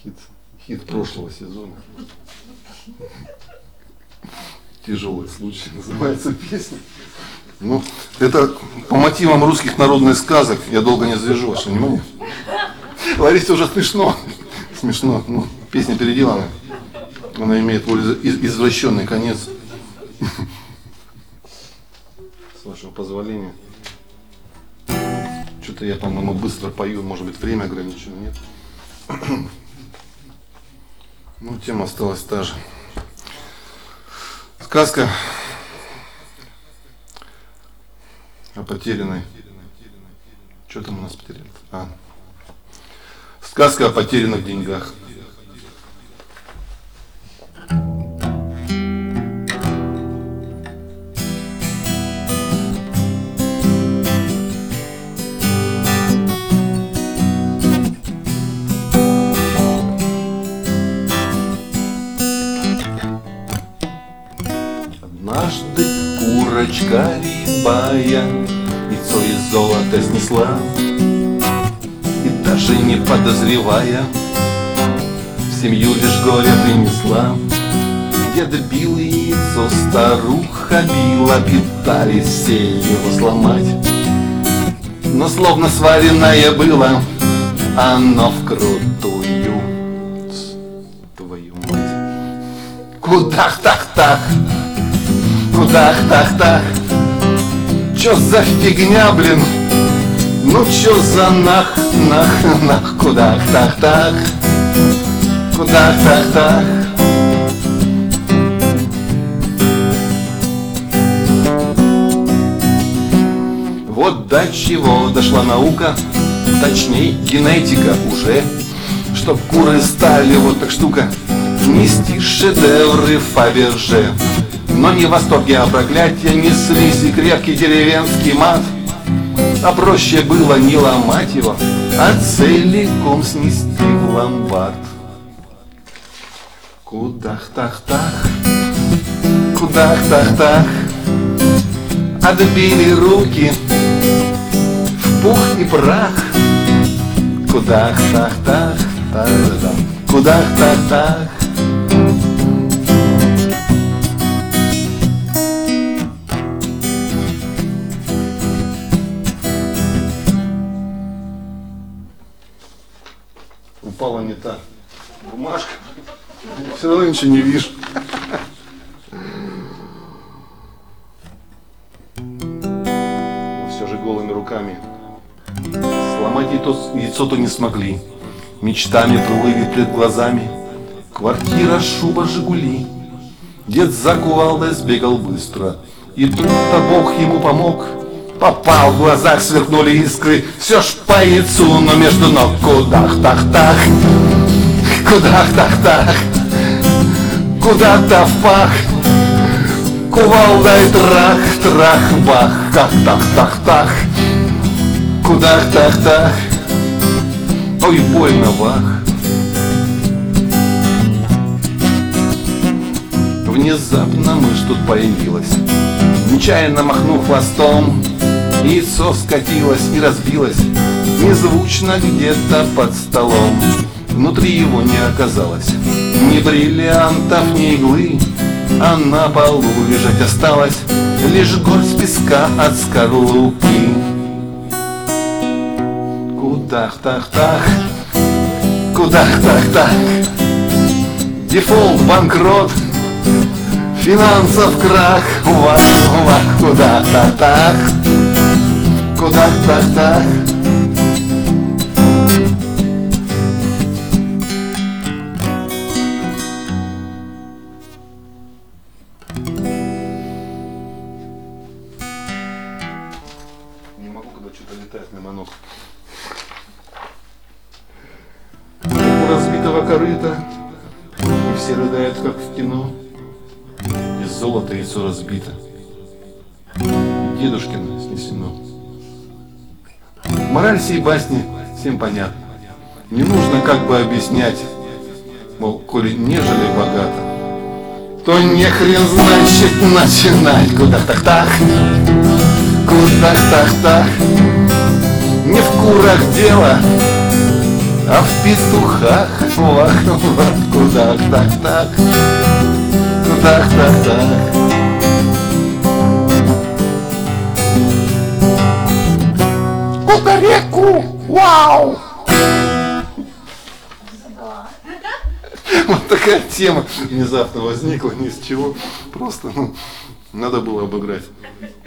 Хит прошлого сезона. Тяжелый случай называется песня. Ну, это по мотивам русских народных сказок. Я долго не задержу ваше внимание. Ларисе уже смешно. Смешно. Ну, песня переделана. Она имеет более извращенный конец. С вашего позволения. Что-то я, по-моему, быстро пою. Может быть, время ограничено, нет? Ну, тема осталась та же. Сказка о потерянной. Что там у нас потеряно? Сказка о потерянных деньгах. Однажды курочка рябая яйцо из золота снесла, и даже не подозревая, в семью лишь горе принесла. Дед бил яйцо, старуха била, пытались все его сломать, но словно сваренное было оно вкрутую. Твою мать. Кудах-тах-тах, кудах-тах-тах. Чё за фигня, блин? Ну чё за нах, кудах-тах-тах, кудах-тах-тах. Вот до чего дошла наука, точнее генетика уже, чтоб куры стали вот так штука нести шедевры Фаберже. Но не в восторге, а проклятия неслись и крепкий деревенский мат. А проще было не ломать его, а целиком снести в ломбард. Кудах-тах-тах, кудах-тах-тах. Отбили руки в пух и прах. Кудах-тах-тах, кудах-тах-тах. Упала не та бумажка. Все равно ничего не вижу. Но все же голыми руками сломать яйцо-то не смогли. Мечтами плыли перед глазами квартира, шуба, Жигули. Дед за кувалдой сбегал быстро, и тут-то Бог ему помог. Попал, в глазах сверкнули искры, все ж по яйцу, но между ног. Кудах-тах-тах, кудах-тах-тах, куда-то в пах. Кувалдой трах-трах-бах, как-тах-тах-тах, кудах-тах-тах. Ой, больно вах. Внезапно мышь тут появилась, нечаянно махнув хвостом. Яйцо скатилось и разбилось незвучно где-то под столом. Внутри его не оказалось ни бриллиантов, ни иглы, а на полу лежать осталась лишь горсть песка от скорлупы. Кудах-тах-тах, кудах-тах-тах. Дефолт, банкрот, финансов крах. Вах-вах, кудах-тах-тах, кудах-тах-тах. Не могу, когда что-то летает мимо ног. У разбитого корыта, и все рыдают, как в кино. Из золота яйцо разбито, и дедушкино снесено. Мораль сей басни всем понятна. Не нужно как бы объяснять, мол, коли нежели богато, то не хрен значит начинать. Кудах-тах-тах, кудах-тах-тах. Не в курах дело, А в петухах вах-вах, кудах-так-так, кудах-так-так. Кукареку! Вау! Вот такая тема внезапно возникла, ни с чего. Просто, надо было обыграть.